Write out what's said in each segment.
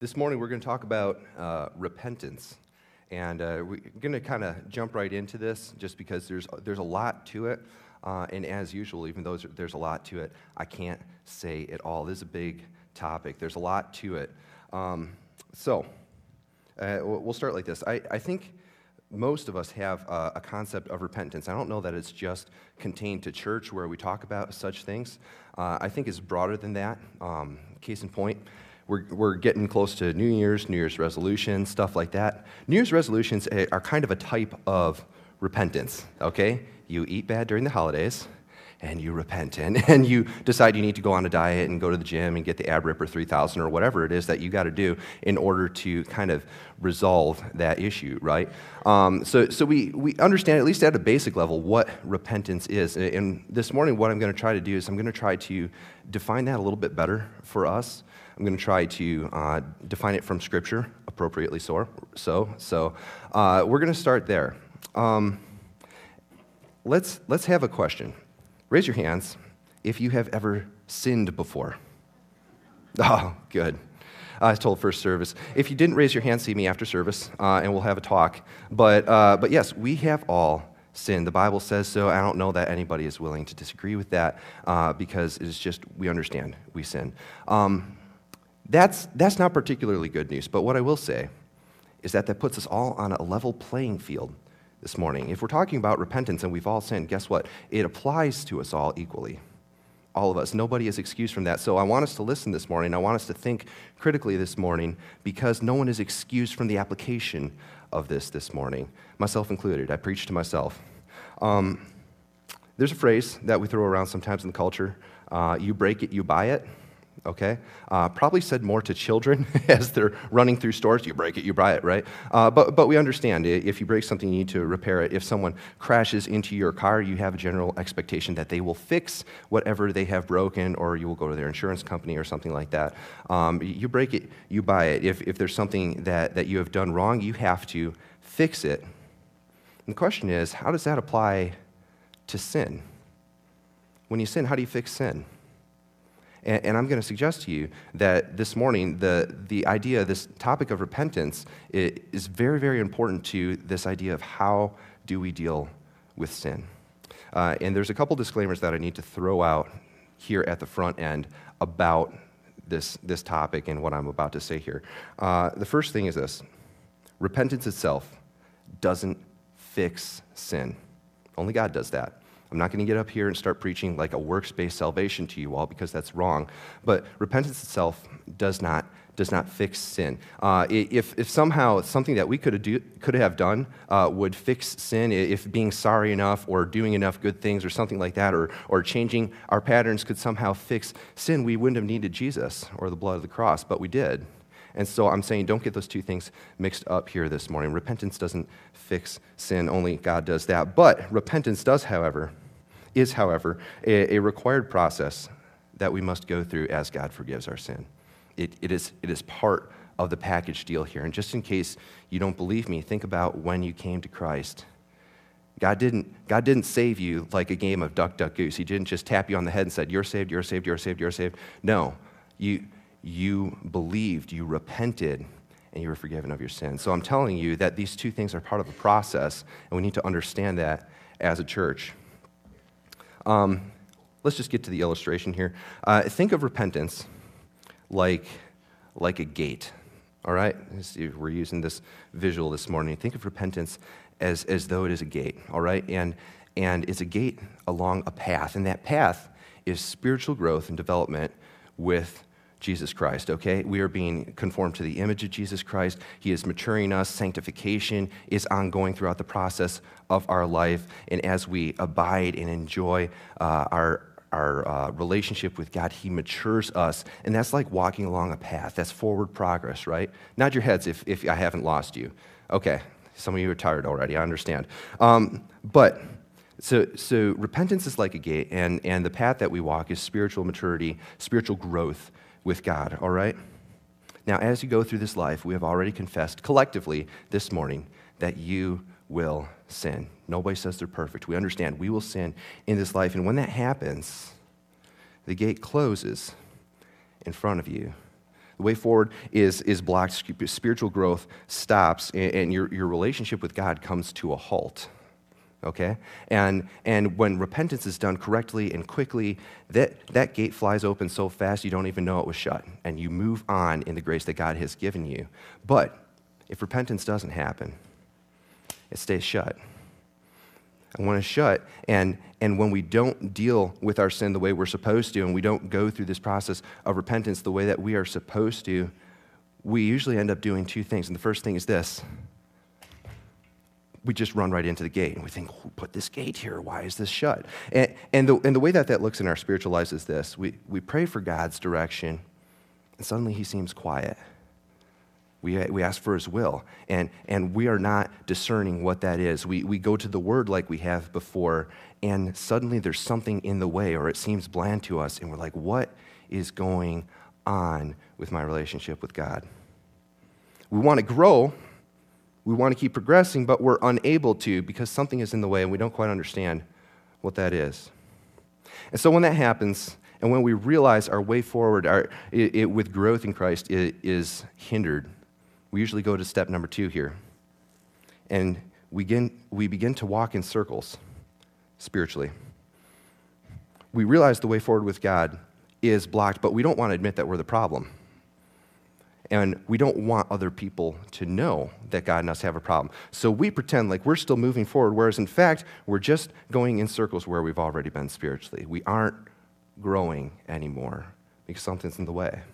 This morning we're going to talk about repentance, and we're going to kind of jump right into this just because there's a lot to it, and as usual, even though there's a lot to it, I can't say it all. This is a big topic. There's a lot to it. So we'll start like this. I think most of us have a concept of repentance. I don't know that it's just contained to church where we talk about such things. I think it's broader than that. Case in point, we're getting close to New Year's resolutions, stuff like that. New Year's resolutions are kind of a type of repentance, okay? You eat bad during the holidays, and you repent, and you decide you need to go on a diet and go to the gym and get the Ab Ripper 3000 or whatever it is that you got to do in order to kind of resolve that issue, right? So we understand, at least at a basic level, what repentance is. And this morning, what I'm going to try to do is I'm going to try to define that a little bit better for us. I'm going to try to define it from Scripture, appropriately so. We're going to start there. Let's have a question. Raise your hands if you have ever sinned before. Oh, good. I told first service. If you didn't raise your hand, see me after service, and we'll have a talk. But yes, we have all sinned. The Bible says so. I don't know that anybody is willing to disagree with that because it is just, we understand we sin. That's not particularly good news, but what I will say is that puts us all on a level playing field this morning. If we're talking about repentance and we've all sinned, guess what? It applies to us all equally. All of us. Nobody is excused from that. So I want us to listen this morning. I want us to think critically this morning because no one is excused from the application of this morning, myself included. I preach to myself. There's a phrase that we throw around sometimes in the culture. You break it, you buy it. Okay? Probably said more to children as they're running through stores. You break it, you buy it, right? But we understand if you break something, you need to repair it. If someone crashes into your car, you have a general expectation that they will fix whatever they have broken, or you will go to their insurance company or something like that. You break it, you buy it. If there's something that you have done wrong, you have to fix it. And the question is, how does that apply to sin? When you sin, how do you fix sin? And I'm going to suggest to you that this morning, the idea, this topic of repentance is very, very important to this idea of how do we deal with sin. And there's a couple disclaimers that I need to throw out here at the front end about this topic and what I'm about to say here. The first thing is this. Repentance itself doesn't fix sin. Only God does that. I'm not going to get up here and start preaching like a works-based salvation to you all because that's wrong. But repentance itself does not fix sin. If somehow something that we could have done would fix sin, if being sorry enough or doing enough good things or something like that, or changing our patterns could somehow fix sin, we wouldn't have needed Jesus or the blood of the cross, but we did. And so I'm saying don't get those two things mixed up here this morning. Repentance doesn't fix sin. Only God does that. But repentance is, however, a required process that we must go through as God forgives our sin. It is part of the package deal here. And just in case you don't believe me, think about when you came to Christ. God didn't save you like a game of duck, duck, goose. He didn't just tap you on the head and said, you're saved, you're saved, you're saved, you're saved. No, you believed, you repented, and you were forgiven of your sins. So I'm telling you that these two things are part of a process, and we need to understand that as a church. Let's just get to the illustration here. Think of repentance like a gate, all right? We're using this visual this morning. Think of repentance as though it is a gate, all right? And it's a gate along a path, and that path is spiritual growth and development with Jesus Christ, okay? We are being conformed to the image of Jesus Christ. He is maturing us. Sanctification is ongoing throughout the process of our life. And as we abide and enjoy our relationship with God, He matures us. And that's like walking along a path. That's forward progress, right? Nod your heads if I haven't lost you. Okay, some of you are tired already, I understand. So repentance is like a gate, and the path that we walk is spiritual maturity, spiritual growth with God, all right? Now, as you go through this life, we have already confessed collectively this morning that you will sin. Nobody says they're perfect. We understand we will sin in this life, and when that happens, the gate closes in front of you. The way forward is blocked. Spiritual growth stops, and your relationship with God comes to a halt. Okay? And when repentance is done correctly and quickly, that gate flies open so fast you don't even know it was shut, and you move on in the grace that God has given you. But if repentance doesn't happen, it stays shut. And when it's shut, and when we don't deal with our sin the way we're supposed to, and we don't go through this process of repentance the way that we are supposed to, we usually end up doing two things. And the first thing is this. We just run right into the gate, and we think, who put this gate here? Why is this shut? And the way that looks in our spiritual lives is this. We pray for God's direction, and suddenly he seems quiet. We ask for his will, and we are not discerning what that is. We go to the word like we have before, and suddenly there's something in the way, or it seems bland to us, and we're like, what is going on with my relationship with God? We want to grow. We want to keep progressing, but we're unable to because something is in the way and we don't quite understand what that is. And so when that happens, and when we realize our way forward with growth in Christ is hindered, we usually go to step number 2 here. And we begin to walk in circles spiritually. We realize the way forward with God is blocked, but we don't want to admit that we're the problem. And we don't want other people to know that God and us have a problem. So we pretend like we're still moving forward, whereas in fact, we're just going in circles where we've already been spiritually. We aren't growing anymore because something's in the way.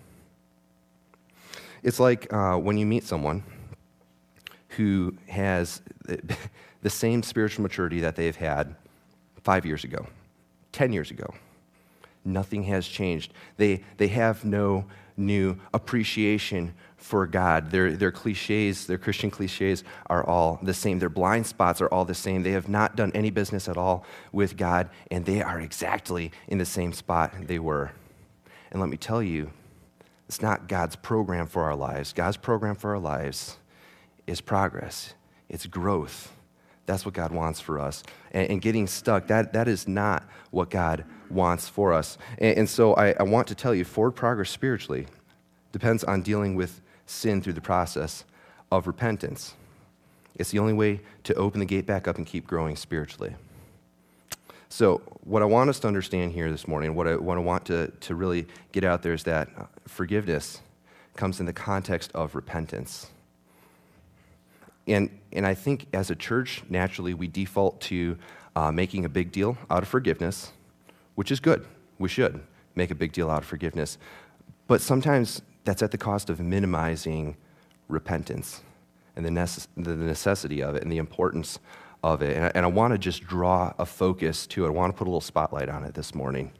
It's like when you meet someone who has the same spiritual maturity that they've had 5 years ago, 10 years ago. Nothing has changed. They have no new appreciation for God. Their cliches, their Christian cliches are all the same. Their blind spots are all the same. They have not done any business at all with God, and they are exactly in the same spot they were. And let me tell you, it's not God's program for our lives. God's program for our lives is progress. It's growth. That's what God wants for us. And getting stuck, that is not what God wants for us. And so I want to tell you, forward progress spiritually depends on dealing with sin through the process of repentance. It's the only way to open the gate back up and keep growing spiritually. So what I want us to understand here this morning, what I want to really get out there is that forgiveness comes in the context of repentance. And I think as a church, naturally, we default to making a big deal out of forgiveness, which is good. We should make a big deal out of forgiveness. But sometimes that's at the cost of minimizing repentance and the necessity of it and the importance of it. And I want to just draw a focus to it. I want to put a little spotlight on it this morning.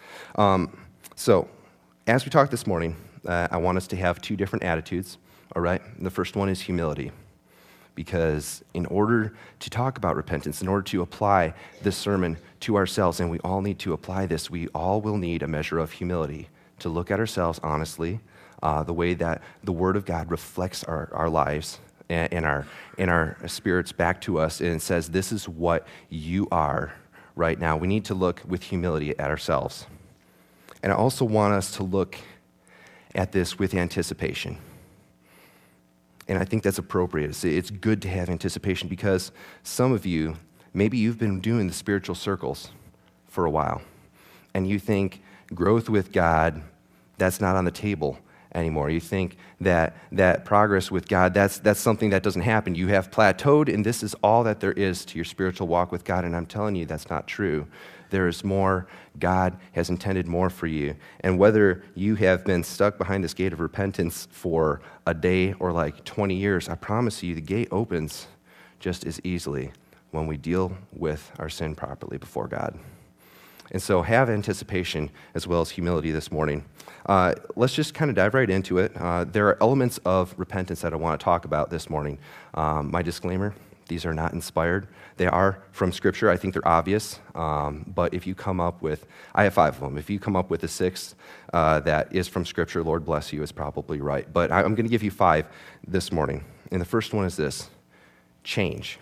So as we talk this morning, I want us to have 2 different attitudes, all right? The first one is humility. Because in order to talk about repentance, in order to apply this sermon to ourselves, and we all need to apply this, we all will need a measure of humility to look at ourselves honestly, the way that the Word of God reflects our lives and our spirits back to us and says, this is what you are right now. We need to look with humility at ourselves. And I also want us to look at this with anticipation. And I think that's appropriate. It's good to have anticipation because some of you, maybe you've been doing the spiritual circles for a while, and you think growth with God, that's not on the table anymore. You think that progress with God, that's something that doesn't happen. You have plateaued, and this is all that there is to your spiritual walk with God, and I'm telling you that's not true. There is more. God has intended more for you. And whether you have been stuck behind this gate of repentance for a day or like 20 years, I promise you the gate opens just as easily when we deal with our sin properly before God. And so have anticipation as well as humility this morning. Let's just kind of dive right into it. There are elements of repentance that I want to talk about this morning. My disclaimer, these are not inspired. They are from Scripture. I think they're obvious. But if you come up with, I have 5 of them. If you come up with a 6th that is from Scripture, Lord bless you, is probably right. But I'm going to give you 5 this morning. And the first one is this: change.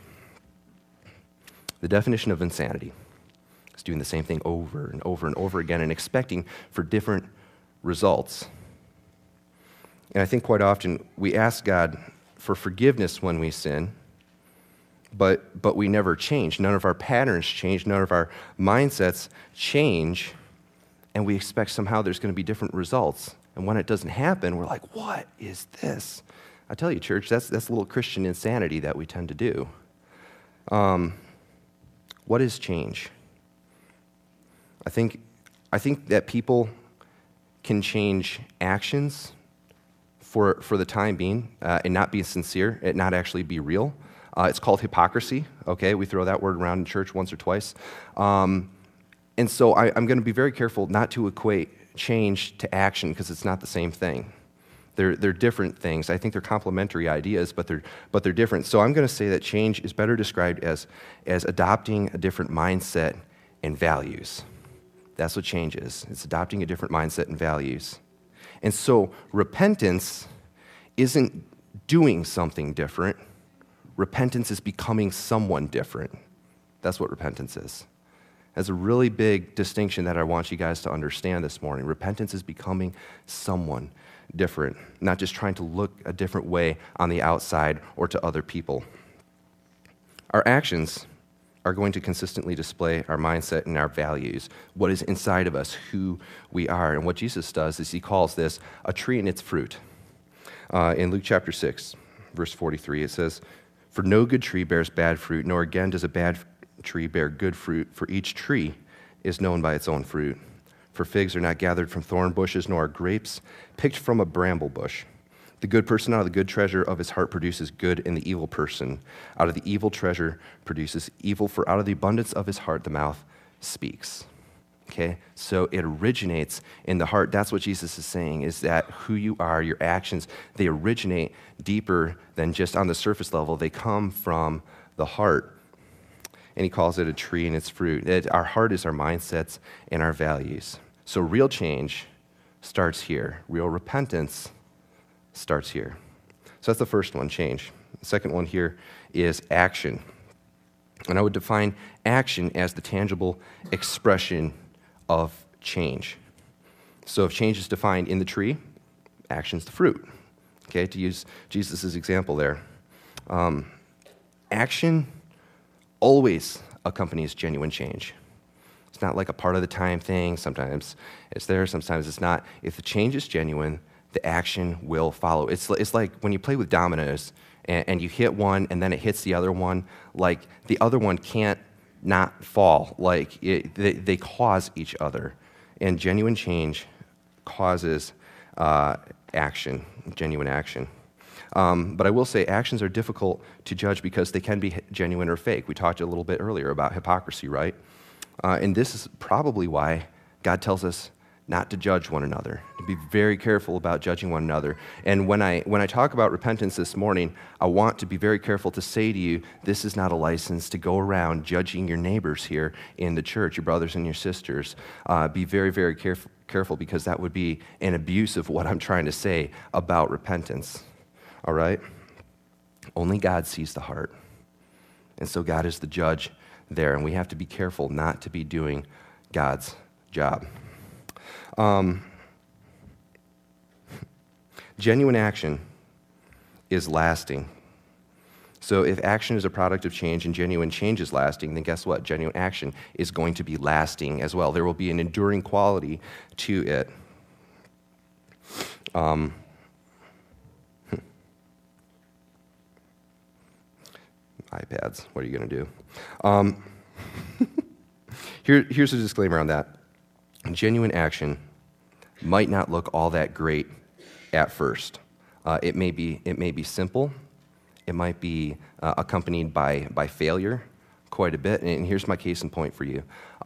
The definition of insanity is doing the same thing over and over and over again and expecting for different results. And I think quite often we ask God for forgiveness when we sin, but we never change. None of our patterns change. None of our mindsets change. And we expect somehow there's going to be different results. And when it doesn't happen, we're like, what is this? I tell you, church, that's a little Christian insanity that we tend to do. What is change? I think that people can change actions for the time being and not be sincere, and not actually be real. It's called hypocrisy, okay? We throw that word around in church once or twice. And so I'm going to be very careful not to equate change to action, because it's not the same thing. They're different things. I think they're complementary ideas, but they're different. So I'm going to say that change is better described as adopting a different mindset and values. That's what change is. It's adopting a different mindset and values. And so repentance isn't doing something different. Repentance is becoming someone different. That's what repentance is. That's a really big distinction that I want you guys to understand this morning. Repentance is becoming someone different, not just trying to look a different way on the outside or to other people. Our actions are going to consistently display our mindset and our values, what is inside of us, who we are. And what Jesus does is he calls this a tree and its fruit. In Luke chapter 6, verse 43, it says, "For no good tree bears bad fruit, nor again does a bad tree bear good fruit, for each tree is known by its own fruit. For figs are not gathered from thorn bushes, nor are grapes picked from a bramble bush. The good person out of the good treasure of his heart produces good, and the evil person out of the evil treasure produces evil, for out of the abundance of his heart the mouth speaks." Okay, so it originates in the heart. That's what Jesus is saying, is that who you are, your actions, they originate deeper than just on the surface level. They come from the heart. And he calls it a tree and its fruit. Our heart is our mindsets and our values. So real change starts here. Real repentance starts here. So that's the first one, change. The second one here is action. And I would define action as the tangible expression of change. So if change is defined in the tree, action's the fruit. Okay, to use Jesus' example there. Action always accompanies genuine change. It's not like a part of the time thing. Sometimes it's there, sometimes it's not. If the change is genuine, the action will follow. It's like when you play with dominoes and you hit one and then it hits the other one, like the other one can't not fall. Like they cause each other. And genuine change causes action, genuine action. But I will say actions are difficult to judge because they can be genuine or fake. We talked a little bit earlier about hypocrisy, right? And this is probably why God tells us not to judge one another, to be very careful about judging one another. And when I talk about repentance this morning, I want to be very careful to say to you, this is not a license to go around judging your neighbors here in the church, your brothers and your sisters. Be very, very careful, because that would be an abuse of what I'm trying to say about repentance. All right? Only God sees the heart. And so God is the judge there, and we have to be careful not to be doing God's job. Genuine action is lasting. So if action is a product of change and genuine change is lasting, then guess what? Genuine action is going to be lasting as well. There will be an enduring quality to it. iPads, what are you going to do? Here's a disclaimer on that. Genuine action might not look all that great at first. It may be simple. It might be accompanied by failure quite a bit. And here's my case in point for you.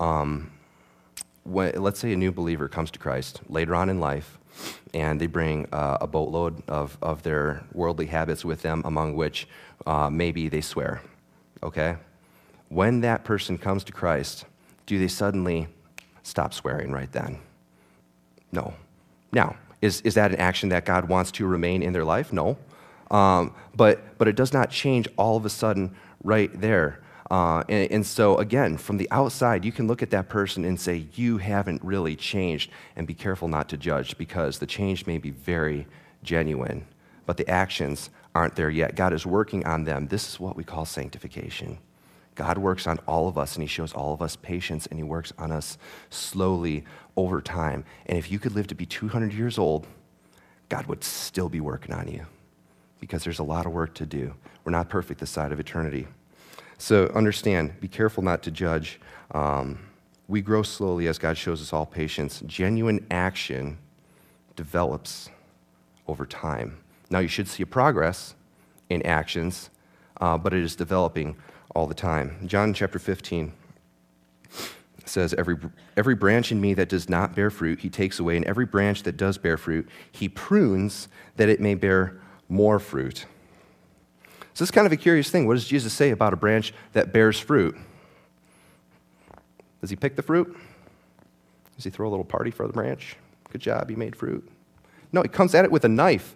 Let's say a new believer comes to Christ later on in life, and they bring a boatload of their worldly habits with them, among which maybe they swear, okay? When that person comes to Christ, do they suddenly stop swearing right then? No. Now, is that an action that God wants to remain in their life? No. But it does not change all of a sudden right there. And so, again, from the outside, you can look at that person and say, you haven't really changed, and be careful not to judge, because the change may be very genuine, but the actions aren't there yet. God is working on them. This is what we call sanctification. God works on all of us, and he shows all of us patience, and he works on us slowly over time. And if you could live to be 200 years old, God would still be working on you because there's a lot of work to do. We're not perfect this side of eternity. So understand, be careful not to judge. We grow slowly as God shows us all patience. Genuine action develops over time. Now, you should see a progress in actions, but it is developing all the time. John chapter 15 says, every branch in me that does not bear fruit, he takes away, and every branch that does bear fruit, he prunes that it may bear more fruit. So this is kind of a curious thing. What does Jesus say about a branch that bears fruit? Does he pick the fruit? Does he throw a little party for the branch? Good job, you made fruit. No, he comes at it with a knife.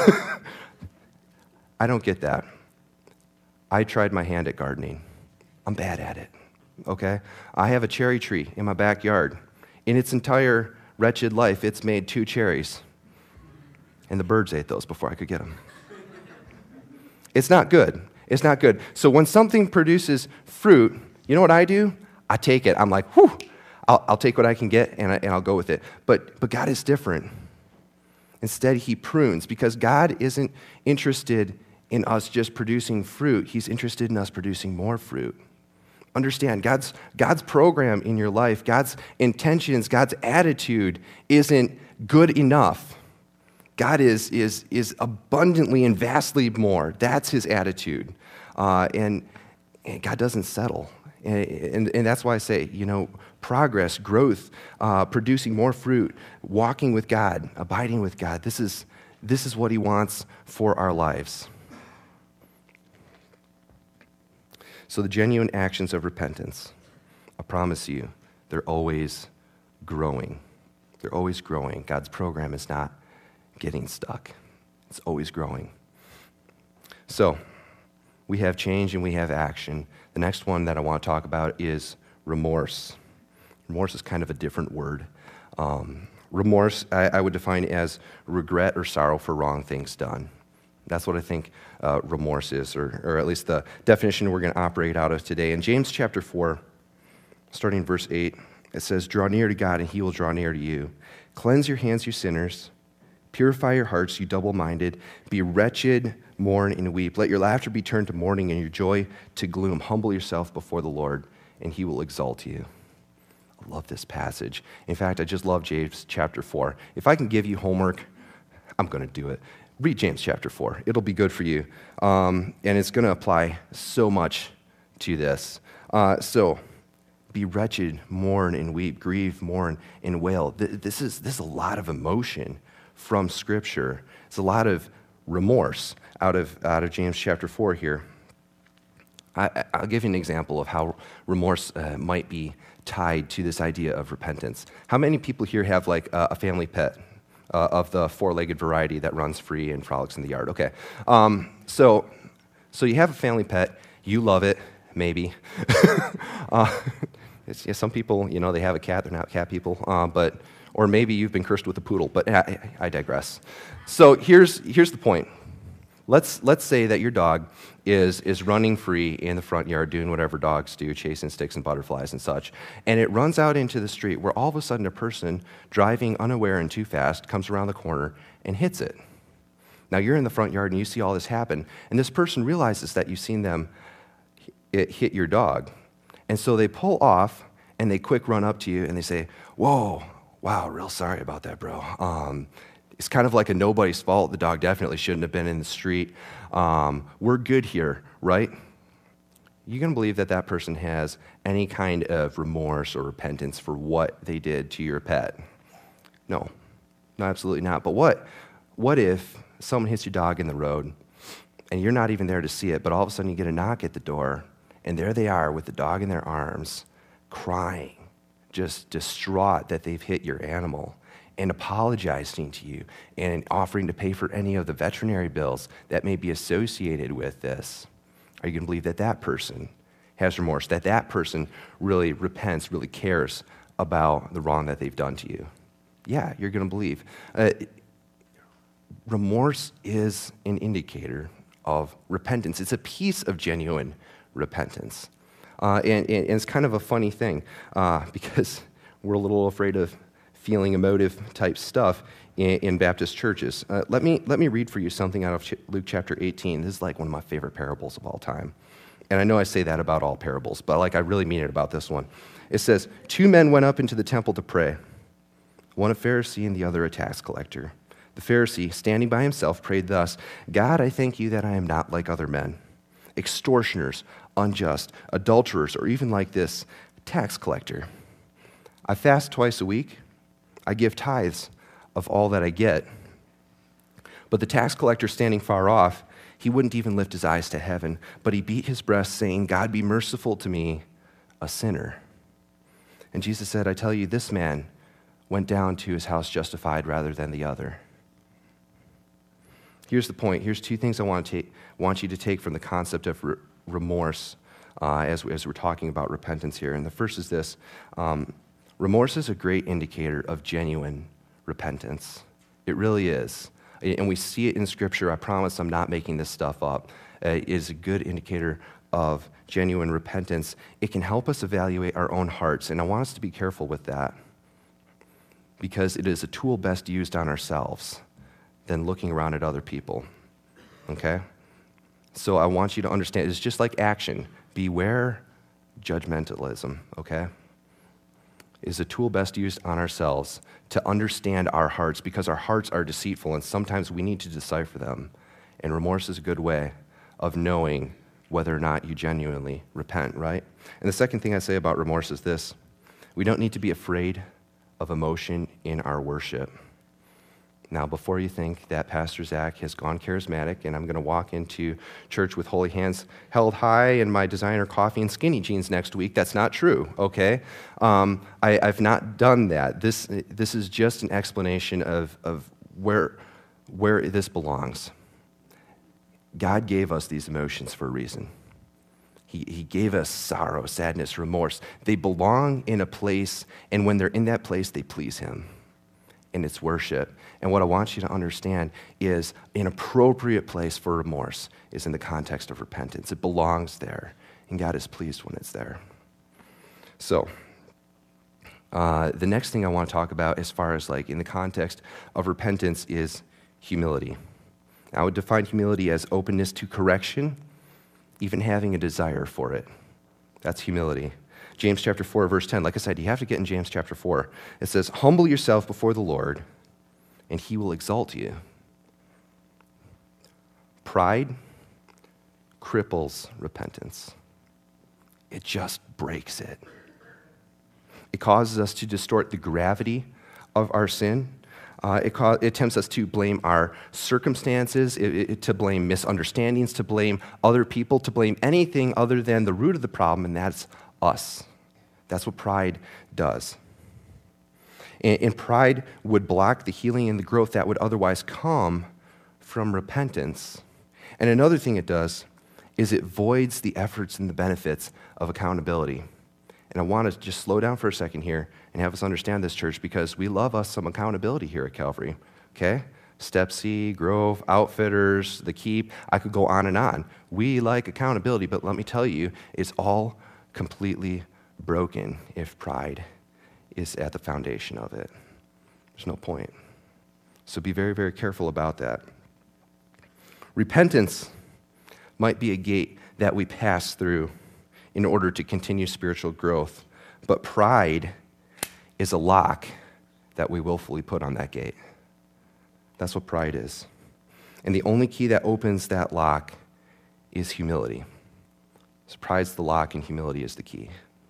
I don't get that. I tried my hand at gardening. I'm bad at it, okay? I have a cherry tree in my backyard. In its entire wretched life, it's made 2 cherries. And the birds ate those before I could get them. It's not good. It's not good. So when something produces fruit, you know what I do? I take it. I'm like, whew, I'll take what I can get, and I'll go with it. But God is different. Instead, he prunes, because God isn't interested in us just producing fruit. He's interested in us producing more fruit. Understand, God's program in your life, God's intentions, God's attitude isn't good enough. God is abundantly and vastly more. That's his attitude. And God doesn't settle. And that's why I say, progress, growth, producing more fruit, walking with God, abiding with God. This is what he wants for our lives. So the genuine actions of repentance, I promise you, they're always growing. They're always growing. God's program is not getting stuck. It's always growing. So we have change and we have action. The next one that I want to talk about is remorse. Remorse is kind of a different word. Remorse, I would define as regret or sorrow for wrong things done. That's what I think remorse is, or at least the definition we're going to operate out of today. In James chapter 4, starting in verse 8, it says, "Draw near to God, and he will draw near to you. Cleanse your hands, you sinners. Purify your hearts, you double-minded. Be wretched, mourn, and weep. Let your laughter be turned to mourning and your joy to gloom. Humble yourself before the Lord, and he will exalt you." I love this passage. In fact, I just love James chapter 4. If I can give you homework, I'm going to do it. Read James chapter 4. It'll be good for you. And it's going to apply so much to this. So, be wretched, mourn and weep, grieve, mourn and wail. This is a lot of emotion from Scripture. It's a lot of remorse out of James chapter 4 here. I'll give you an example of how remorse might be tied to this idea of repentance. How many people here have like a family pet of the 4-legged variety that runs free and frolics in the yard? Okay. So you have a family pet. You love it, maybe. Some people, they have a cat. They're not cat people. Or maybe you've been cursed with a poodle. But I digress. So here's the point. Let's say that your dog is running free in the front yard, doing whatever dogs do, chasing sticks and butterflies and such, and it runs out into the street where all of a sudden a person driving unaware and too fast comes around the corner and hits it. Now you're in the front yard and you see all this happen, and this person realizes that you've seen them hit your dog, and so they pull off and they quick run up to you and they say, "Whoa, wow, real sorry about that, bro. It's kind of like a nobody's fault. The dog definitely shouldn't have been in the street. We're good here, right?" You going to believe that person has any kind of remorse or repentance for what they did to your pet? No, absolutely not. But what if someone hits your dog in the road and you're not even there to see it, but all of a sudden you get a knock at the door and there they are with the dog in their arms, crying, just distraught that they've hit your animal, and apologizing to you and offering to pay for any of the veterinary bills that may be associated with this? Are you going to believe that person has remorse, that person really repents, really cares about the wrong that they've done to you? Yeah, you're going to believe. remorse is an indicator of repentance. It's a piece of genuine repentance. And it's kind of a funny thing because we're a little afraid of feeling emotive type stuff in Baptist churches. Let me read for you something out of Luke chapter 18. This is like one of my favorite parables of all time. And I know I say that about all parables, but I really mean it about this one. It says, 2 men went up into the temple to pray, one a Pharisee and the other a tax collector. The Pharisee, standing by himself, prayed thus, God, I thank you that I am not like other men, extortioners, unjust, adulterers, or even like this tax collector. I fast twice a week. I give tithes of all that I get. But the tax collector, standing far off, he wouldn't even lift his eyes to heaven, but he beat his breast, saying, God, be merciful to me, a sinner. And Jesus said, I tell you, this man went down to his house justified rather than the other. Here's the point. Here's 2 things I want you to take from the concept of remorse as we're talking about repentance here. And the first is this. Remorse is a great indicator of genuine repentance. It really is. And we see it in Scripture. I promise I'm not making this stuff up. It is a good indicator of genuine repentance. It can help us evaluate our own hearts, and I want us to be careful with that because it is a tool best used on ourselves than looking around at other people, okay? So I want you to understand, it's just like action. Beware judgmentalism, okay? Is a tool best used on ourselves to understand our hearts because our hearts are deceitful and sometimes we need to decipher them. And remorse is a good way of knowing whether or not you genuinely repent, right? And the second thing I say about remorse is this. We don't need to be afraid of emotion in our worship. Now, before you think that Pastor Zach has gone charismatic and I'm going to walk into church with holy hands held high and my designer coffee and skinny jeans next week, that's not true, okay? I've not done that. This is just an explanation of where this belongs. God gave us these emotions for a reason. He gave us sorrow, sadness, remorse. They belong in a place, and when they're in that place, they please Him. And it's worship. And what I want you to understand is an appropriate place for remorse is in the context of repentance. It belongs there, and God is pleased when it's there. So, the next thing I want to talk about as far as in the context of repentance is humility. I would define humility as openness to correction, even having a desire for it. That's humility. James chapter 4, verse 10. Like I said, you have to get in James chapter 4. It says, humble yourself before the Lord, and He will exalt you. Pride cripples repentance. It just breaks it. It causes us to distort the gravity of our sin. It tempts us to blame our circumstances, to blame misunderstandings, to blame other people, to blame anything other than the root of the problem, and that's us. That's what pride does. And pride would block the healing and the growth that would otherwise come from repentance. And another thing it does is it voids the efforts and the benefits of accountability. And I want to just slow down for a second here and have us understand this, church, because we love us some accountability here at Calvary, okay? Step C, Grove, Outfitters, The Keep, I could go on and on. We like accountability, but let me tell you, it's all completely broken if pride is at the foundation of it. There's no point. So be very, very careful about that. Repentance might be a gate that we pass through in order to continue spiritual growth, but pride is a lock that we willfully put on that gate. That's what pride is. And the only key that opens that lock is humility. So pride's the lock and humility is the key.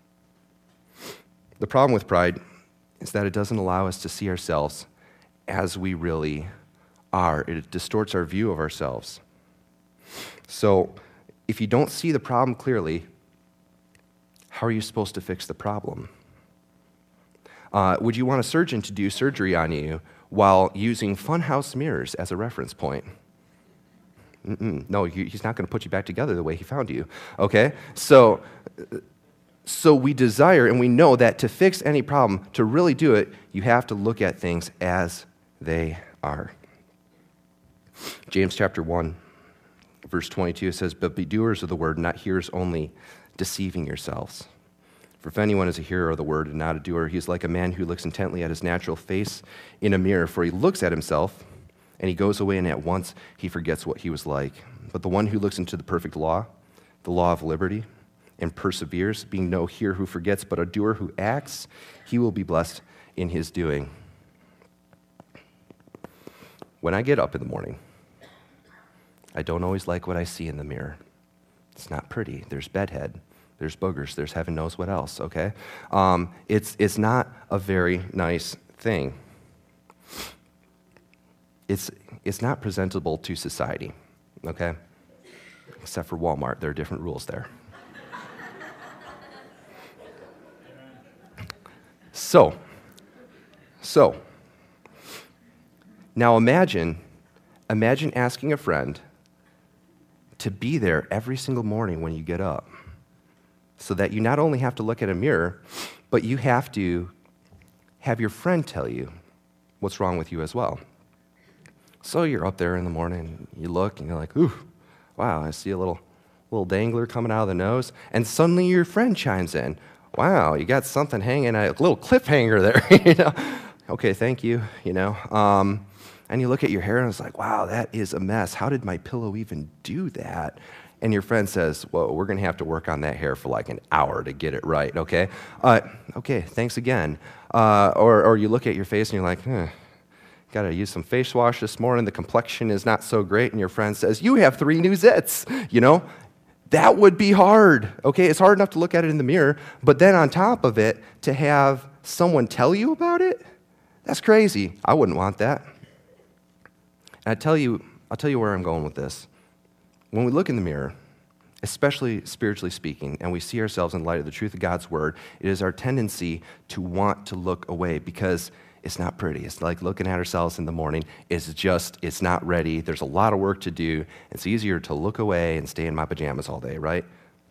The problem with pride is that it doesn't allow us to see ourselves as we really are. It distorts our view of ourselves. So if you don't see the problem clearly, how are you supposed to fix the problem? Would you want a surgeon to do surgery on you while using funhouse mirrors as a reference point? No, he's not going to put you back together the way he found you, okay? So we desire and we know that to fix any problem, to really do it, you have to look at things as they are. James chapter 1, verse 22, it says, "But be doers of the word, not hearers only, deceiving yourselves. For if anyone is a hearer of the word and not a doer, he is like a man who looks intently at his natural face in a mirror. For he looks at himself, and he goes away, and at once he forgets what he was like. But the one who looks into the perfect law, the law of liberty, and perseveres, being no hearer who forgets, but a doer who acts, he will be blessed in his doing." When I get up in the morning, I don't always like what I see in the mirror. It's not pretty. There's bedhead. There's boogers. There's heaven knows what else, okay? It's not a very nice thing. It's not presentable to society, okay? Except for Walmart. There are different rules there. So, now imagine asking a friend to be there every single morning when you get up, so that you not only have to look at a mirror, but you have to have your friend tell you what's wrong with you as well. So you're up there in the morning, you look, and you're like, ooh, wow, I see a little dangler coming out of the nose, and suddenly your friend chimes in. Wow, you got something hanging, a little cliffhanger there, Okay, thank you, And you look at your hair and it's like, wow, that is a mess. How did my pillow even do that? And your friend says, whoa, we're going to have to work on that hair for like an hour to get it right, okay? Okay, thanks again. Or you look at your face and you're like, got to use some face wash this morning. The complexion is not so great. And your friend says, you have 3 new zits, That would be hard, okay? It's hard enough to look at it in the mirror, but then on top of it, to have someone tell you about it, that's crazy. I wouldn't want that. And I'll tell you where I'm going with this. When we look in the mirror, especially spiritually speaking, and we see ourselves in light of the truth of God's word, it is our tendency to want to look away because it's not pretty. It's like looking at ourselves in the morning. It's not ready. There's a lot of work to do. It's easier to look away and stay in my pajamas all day, right?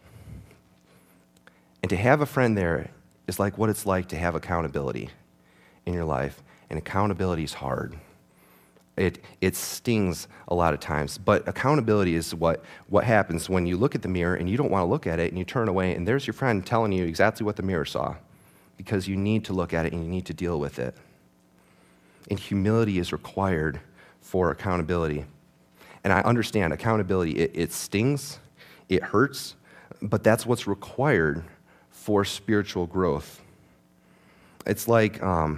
And to have a friend there is like what it's like to have accountability in your life. And accountability is hard. It stings a lot of times, but accountability is what happens when you look at the mirror and you don't want to look at it and you turn away and there's your friend telling you exactly what the mirror saw because you need to look at it and you need to deal with it. And humility is required for accountability. And I understand accountability, it stings, it hurts, but that's what's required for spiritual growth. It's like,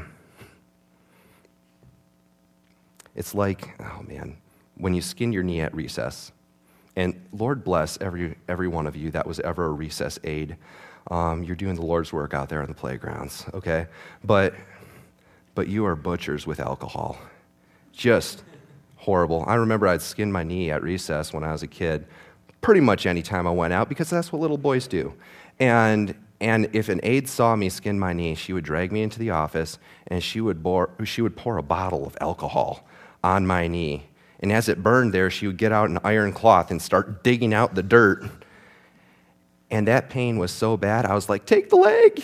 when you skin your knee at recess. And Lord bless every one of you that was ever a recess aide. You're doing the Lord's work out there on the playgrounds, okay? But you are butchers with alcohol. Just horrible. I remember I'd skin my knee at recess when I was a kid, pretty much any time I went out, because that's what little boys do. And if an aide saw me skin my knee, she would drag me into the office, and she would pour a bottle of alcohol on my knee. And as it burned there, she would get out an iron cloth and start digging out the dirt. And that pain was so bad, I was like, take the leg,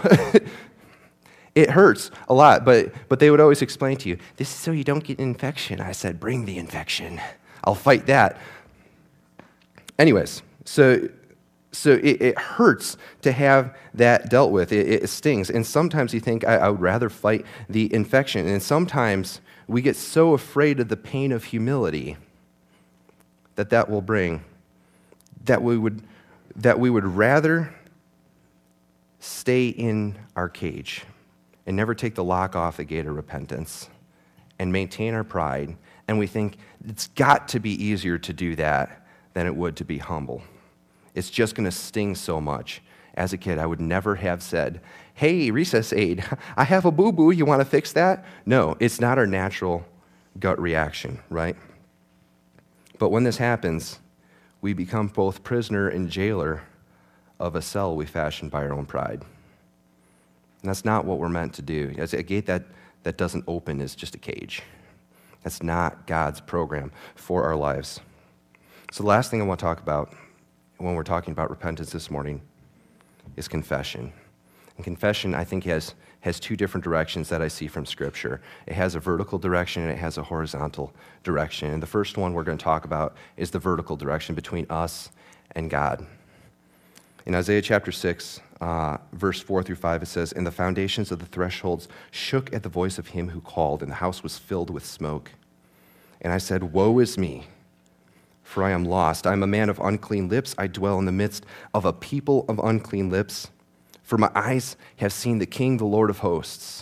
It hurts a lot, but they would always explain to you, this is so you don't get an infection. I said, bring the infection. I'll fight that. Anyways, so it hurts to have that dealt with. It stings. And sometimes you think, I would rather fight the infection. And sometimes we get so afraid of the pain of humility that will bring, that we would rather stay in our cage and never take the lock off the gate of repentance and maintain our pride. And we think it's got to be easier to do that than it would to be humble. It's just going to sting so much. As a kid, I would never have said, hey, recess aide, I have a boo-boo, you want to fix that? No, it's not our natural gut reaction, right? But when this happens, we become both prisoner and jailer of a cell we fashioned by our own pride. And that's not what we're meant to do. A gate that doesn't open is just a cage. That's not God's program for our lives. So the last thing I want to talk about when we're talking about repentance this morning is confession. And confession, I think, has has two different directions that I see from Scripture. It has a vertical direction and it has a horizontal direction. And the first one we're going to talk about is the vertical direction between us and God. In Isaiah chapter 6, verse 4 through 5, it says, "And the foundations of the thresholds shook at the voice of him who called, and the house was filled with smoke. And I said, Woe is me, for I am lost. I am a man of unclean lips. I dwell in the midst of a people of unclean lips. For my eyes have seen the King, the Lord of hosts."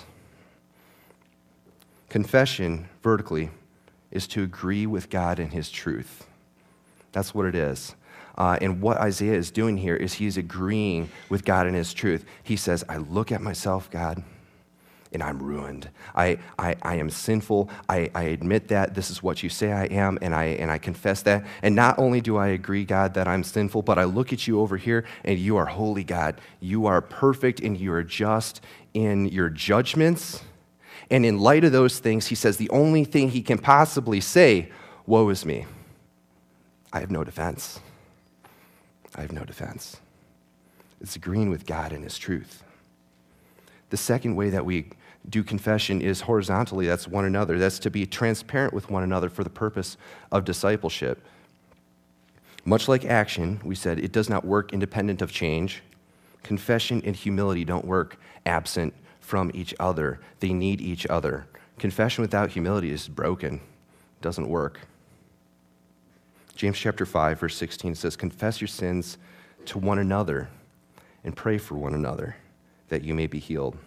Confession, vertically, is to agree with God in his truth. That's what it is. And what Isaiah is doing here is he's agreeing with God in his truth. He says, I look at myself, God, and I'm ruined. I am sinful. I admit that. This is what you say I am, and I confess that. And not only do I agree, God, that I'm sinful, but I look at you over here, and you are holy, God. You are perfect, and you are just in your judgments. And in light of those things, he says the only thing he can possibly say, woe is me. I have no defense. I have no defense. It's agreeing with God in his truth. The second way that we do confession is horizontally. That's one another. That's to be transparent with one another for the purpose of discipleship. Much like action, we said, it does not work independent of change. Confession and humility don't work absent from each other. They need each other. Confession without humility is broken. It doesn't work. James chapter 5, verse 16 says, "Confess your sins to one another and pray for one another that you may be healed."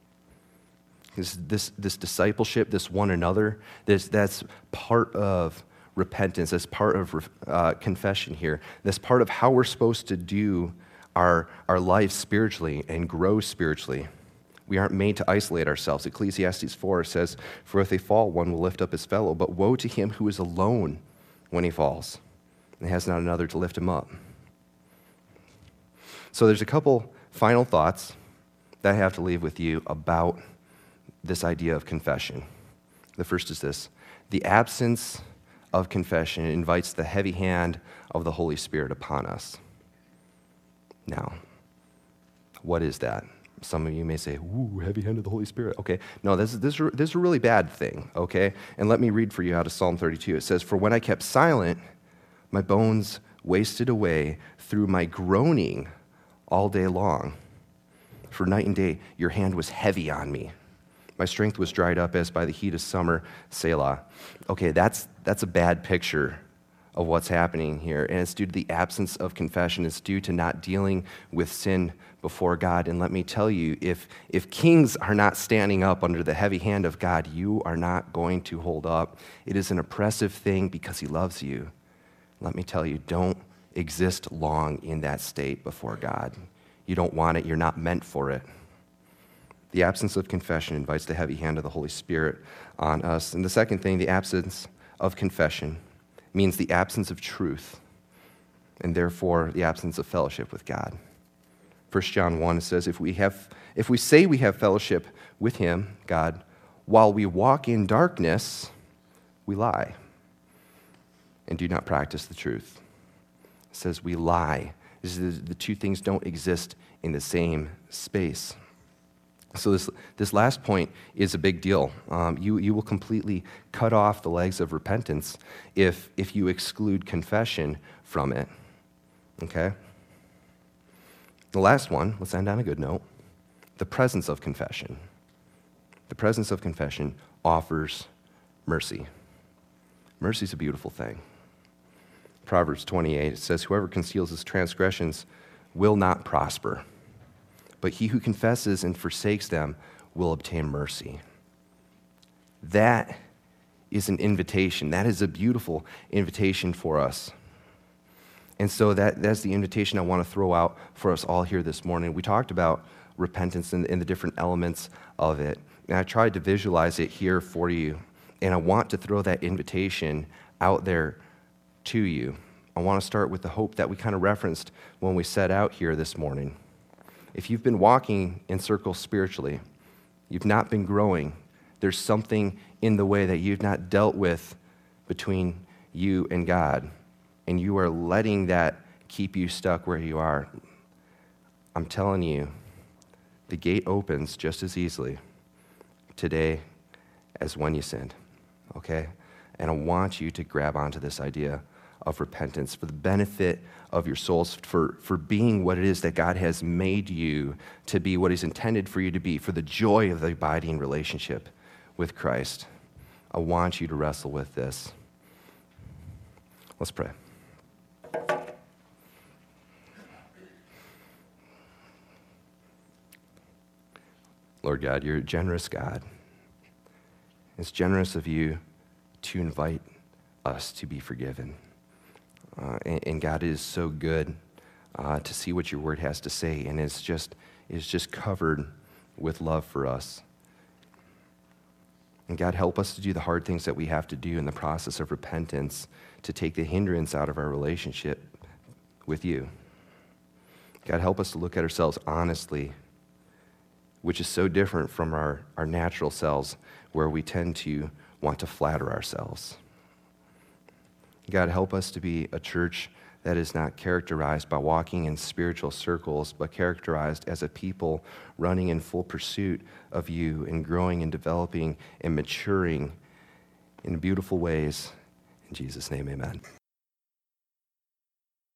This discipleship, this one another, that's part of repentance. That's part of confession here. That's part of how we're supposed to do our life spiritually and grow spiritually. We aren't made to isolate ourselves. Ecclesiastes 4 says, "For if they fall, one will lift up his fellow, but woe to him who is alone when he falls and has not another to lift him up." So there's a couple final thoughts that I have to leave with you about this idea of confession. The first is this: the absence of confession invites the heavy hand of the Holy Spirit upon us. Now, what is that? Some of you may say, ooh, heavy hand of the Holy Spirit. Okay, no, this is a really bad thing, okay? And let me read for you out of Psalm 32. It says, "For when I kept silent, my bones wasted away through my groaning all day long. For night and day your hand was heavy on me. My strength was dried up as by the heat of summer, Selah." Okay, that's a bad picture of what's happening here. And it's due to the absence of confession. It's due to not dealing with sin before God. And let me tell you, if kings are not standing up under the heavy hand of God, you are not going to hold up. It is an oppressive thing because he loves you. Let me tell you, don't exist long in that state before God. You don't want it. You're not meant for it. The absence of confession invites the heavy hand of the Holy Spirit on us. And the second thing, the absence of confession means the absence of truth, and therefore the absence of fellowship with God. 1 John 1 says, if we say we have fellowship with him, God, while we walk in darkness, we lie and do not practice the truth. It says we lie. The two things don't exist in the same space. So this last point is a big deal. You will completely cut off the legs of repentance if you exclude confession from it. Okay? The last one, let's end on a good note, the presence of confession. The presence of confession offers mercy. Mercy is a beautiful thing. Proverbs 28, it says, "Whoever conceals his transgressions will not prosper, but he who confesses and forsakes them will obtain mercy." That is an invitation. That is a beautiful invitation for us. And so that's the invitation I want to throw out for us all here this morning. We talked about repentance and the different elements of it. And I tried to visualize it here for you. And I want to throw that invitation out there to you. I want to start with the hope that we kind of referenced when we set out here this morning. If you've been walking in circles spiritually, you've not been growing, there's something in the way that you've not dealt with between you and God, and you are letting that keep you stuck where you are, I'm telling you, The gate opens just as easily today as when you sinned, okay? And I want you to grab onto this idea of repentance for the benefit of your souls, for being what it is that God has made you to be, what He's intended for you to be, for the joy of the abiding relationship with Christ. I want you to wrestle with this. Let's pray. Lord God, you're a generous God. It's generous of you to invite us to be forgiven. And God, it is so good to see what your word has to say, and it's just covered with love for us. And God, help us to do the hard things that we have to do in the process of repentance to take the hindrance out of our relationship with you. God, help us to look at ourselves honestly, which is so different from our natural selves, where we tend to want to flatter ourselves. God, help us to be a church that is not characterized by walking in spiritual circles, but characterized as a people running in full pursuit of you and growing and developing and maturing in beautiful ways. In Jesus' name, amen.